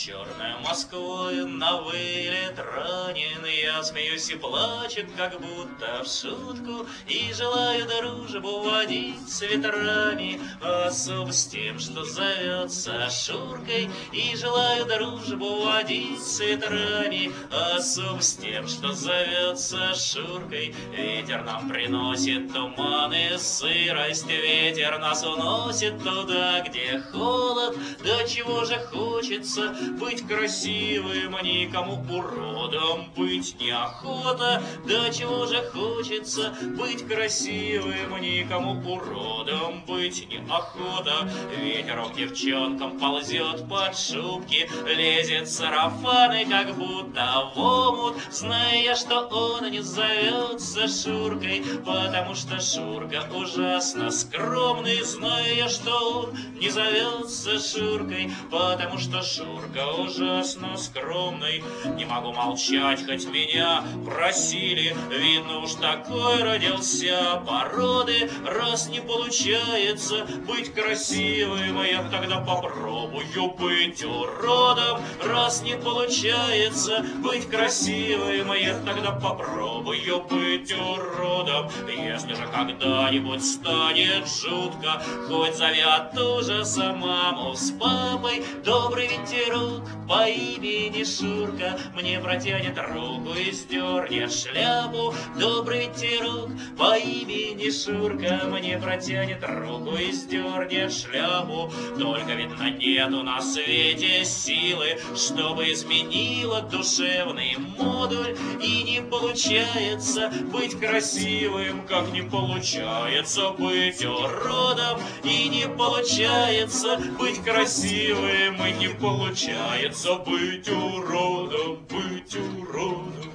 черной Москвой на вылет ранен. Я смеюсь и плачу, как будто в шутку, и желаю дружбу водить с ветрами, особо с тем, что зовется Шуркой. И желаю дружбу водить с ветрами, особо с тем, что зовется Шуркой. Ветер нам приносит туманы, сырость, ветер нас уносит туда, где холод. До чего же хочется быть красивым, а никому уродом быть неохота. До чего же хочется быть красивым, а никому уродом быть неохота. Ветерок девчонкам ползет под шубки, лезет сарафаны, как будто в омут, зная, что он не зовется Шуркой, потому что Шурка ужасно скромный, зная, что он не зовется Шуркой, потому что Шурка ужасно скромный. Не могу молчать, хоть меня просили, видно уж такой родился породы. Раз не получается быть красивым, я тогда попробую быть уродом. Раз не получается быть красивым, я тогда попробую быть уродом. Если же когда-нибудь станет жутко, хоть зови от ужаса маму с папой, добрый ветерок по имени Шурка мне протянет руку и сдернет шляпу. Добрый ветерок по имени Шурка мне протянет руку и сдернет шляпу. Только, видно, нету на свете силы, чтобы изменила душевный модуль. И не получается быть красивым, как не получается быть уродом. И не получается быть красивым, и не получается быть уродом, быть уродом.